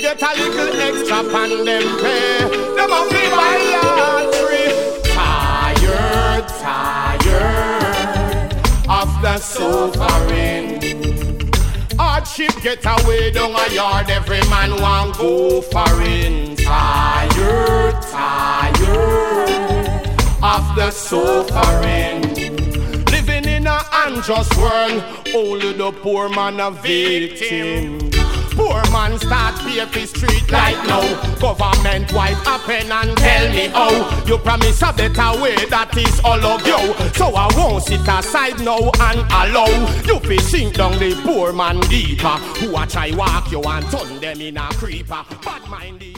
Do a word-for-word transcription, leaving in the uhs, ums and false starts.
get a little extra pan them pay. Them a feel by lottery. Tired, tired of the suffering. Hardship get away down a yard. Every man want go foreign. Tired, tired of the suffering. Living in a unjust world, only the poor man a victim. Poor man start pay for street light now. Government wipe a pen and tell me how. You promise a better way, that is all of you. So I won't sit aside now and allow you to sink down the poor man deeper. Who a try walk you and turn them in a creeper. Bad mind.